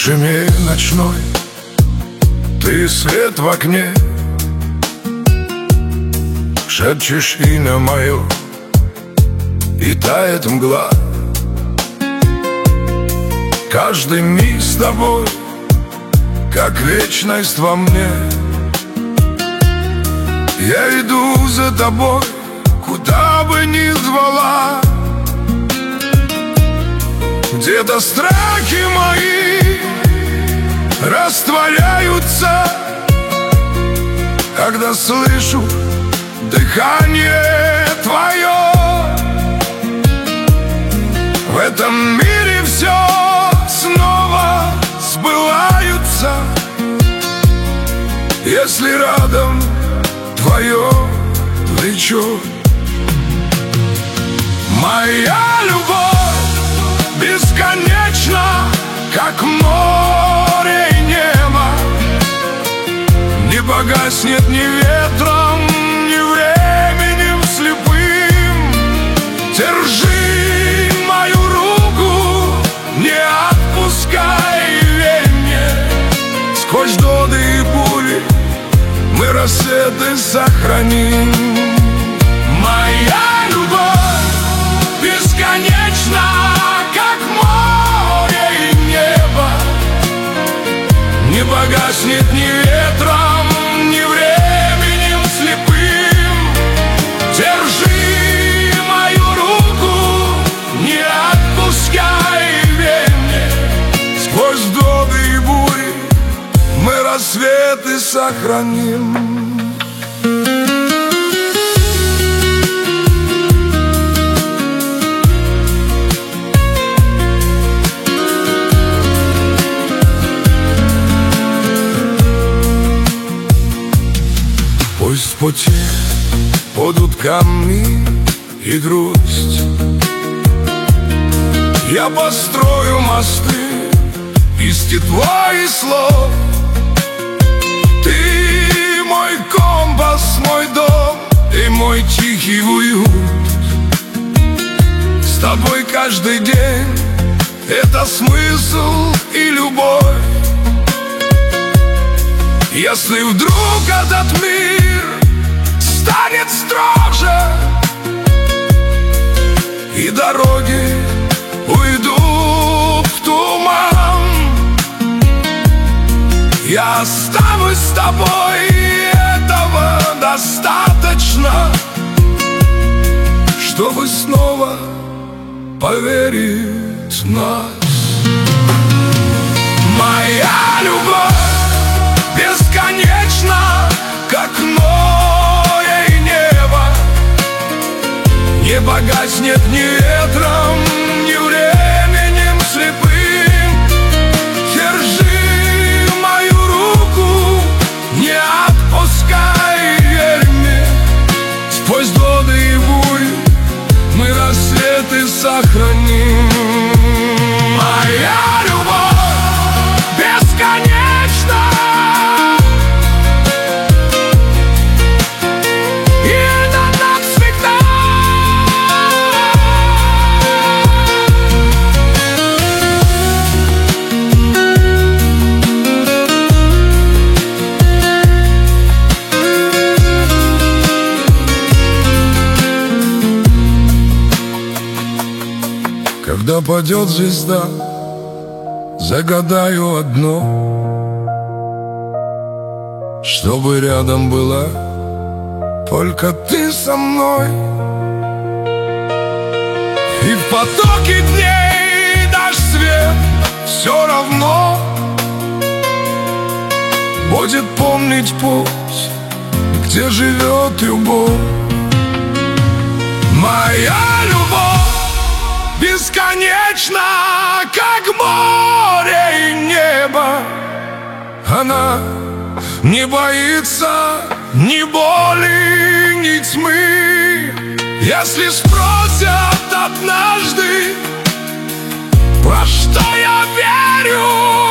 тишине ночной ты свет в окне, шепчешь имя мое, и тает мгла. Каждый миг с тобой, как вечность во мне. Я иду за тобой, куда бы ни звала. Где-то страхи мои растворяются, когда слышу дыхание твое. В этом мире все снова сбываются, если рядом твое плечо. Моя любовь бесконечна, как море и небо, не погаснет ни ветром, ни временем слепым. Держи мою руку, не отпускай, верь мне. Сквозь годы и бури мы рассветы сохраним. Моя любовь бесконечна, как море и небо, не погаснет ни ветром, ни временем слепым. Держи мою руку, не отпускай, верь мне. Сквозь годы и бури мы рассветы сохраним. Пусть в пути будут камни и грусть, я построю мосты из тепла и слов. Ты мой компас, мой дом и мой тихий уют. С тобой каждый день — это смысл и любовь. Если вдруг этот мир станет строже, и дороги уйдут в туман, я останусь с тобой, и этого достаточно, чтобы снова поверить в нас. Моя любовь бесконечно, как море и небо, не погаснет ни ветром, ни временем слепым. Держи мою руку, не отпускай, верь мне. Сквозь годы и бури мы рассветы сохраним. Моя любовь бесконечна, когда падет звезда, загадаю одно: чтобы рядом была только ты со мной. И в потоке дней наш свет все равно будет помнить путь, где живет любовь. Моя любовь бесконечно, как море и небо. Она не боится ни боли, ни тьмы. Если спросят однажды, во что я верю,